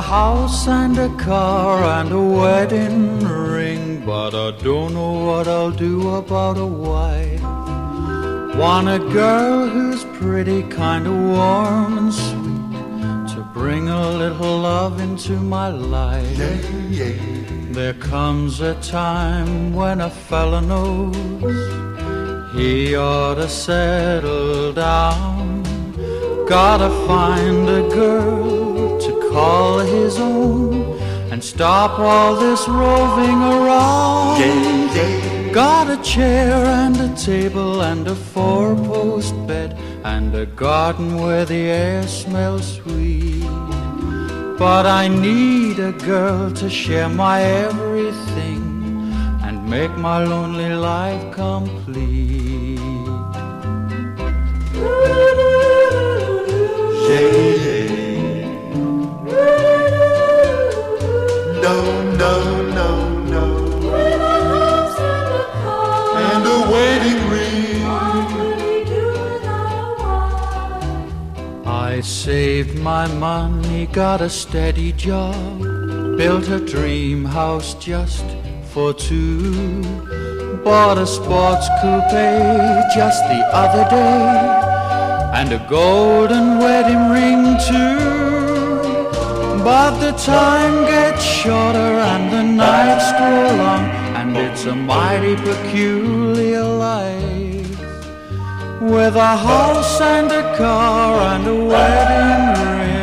house and a car and a wedding ring, but I don't know what I'll do about a wife. Want a girl who's pretty, kind of warm and sweet, to bring a little love into my life. There comes a time when a fella knows he ought to settle down. Gotta find a girl to call his own and stop all this roving around. Got a chair and a table and a four-post bed and a garden where the air smells sweet. But I need a girl to share my everything and make my lonely life complete. No, no, no, no. And a wedding ring. I saved my money, got a steady job, built a dream house just for two, bought a sports coupe just the other day, and a golden wedding ring too. But the time gets shorter and the nights grow long, and it's a mighty peculiar life, with a house and a car and a wedding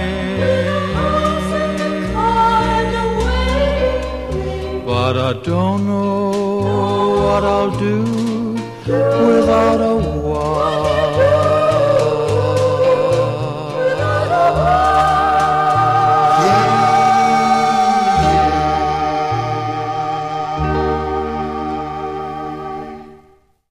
ring. But I don't know what I'll do without a